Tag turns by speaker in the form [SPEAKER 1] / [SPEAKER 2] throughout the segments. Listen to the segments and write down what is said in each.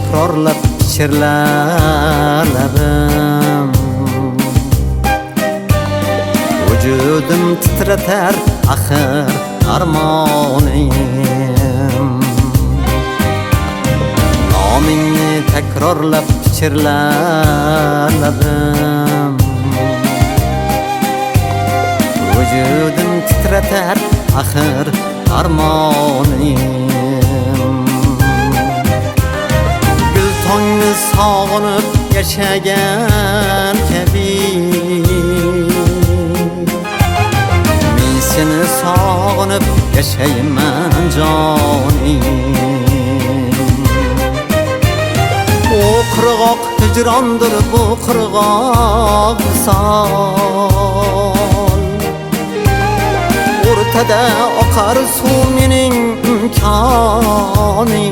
[SPEAKER 1] takrorlab pichirlar labim. Vücudim titreter axir armonim. Nomingni takrorlab pichirlar labim. Vücudim titreter axir armonim. Gül tongni sog'inib yashagan kabi men seni sog'inib yashayman jonim. O qirg'oq hijrondir bu qirg'oq visol. O'rtada oqar suv mening imkonim.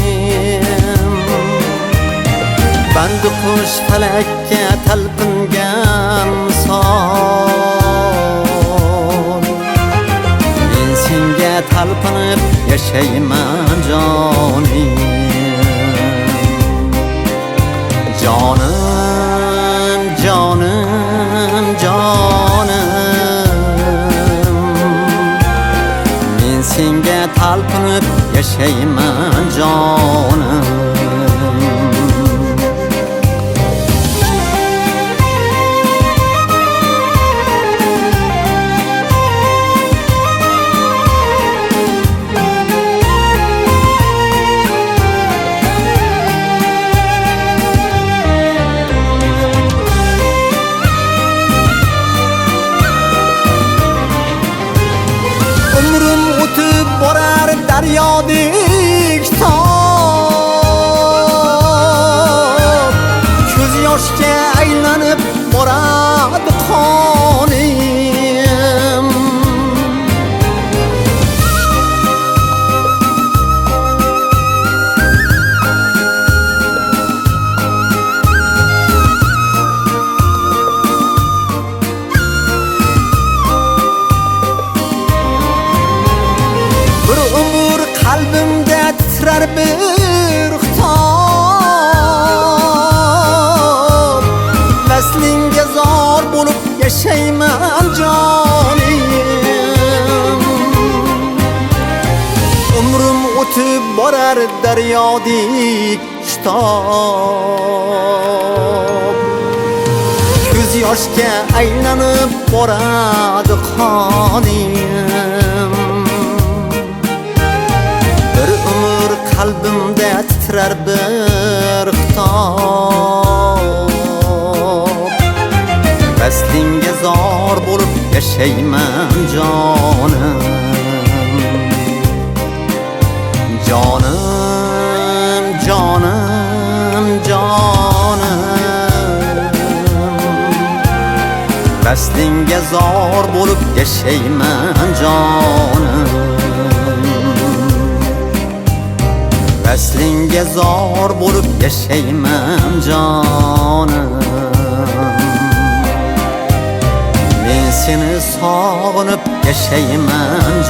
[SPEAKER 1] Bandi qush falakka talpingan misol. Men senga talpinib yashayman jonim. Jonim, jonim, jonim. Men senga talpinib yashayman jonim. Borar daryodek tob, ko'z yoshga aylanib boradi qonim. Qalbimda titrar bir xitob, vaslinga zor bo'lib yashayman jonim. Umrim o'tib borar daryodek shitob, ko'z yoshga aylanib boradi qonim. Qalbimda titrar bir xitob, vaslinga zor bo'lib yashayman jonim. Jonim, jonim, jonim. Vaslinga zor bo'lib yashayman jonim. Vaslinga zor bo'lib yashayman jonim. Men seni sog'inib yashayman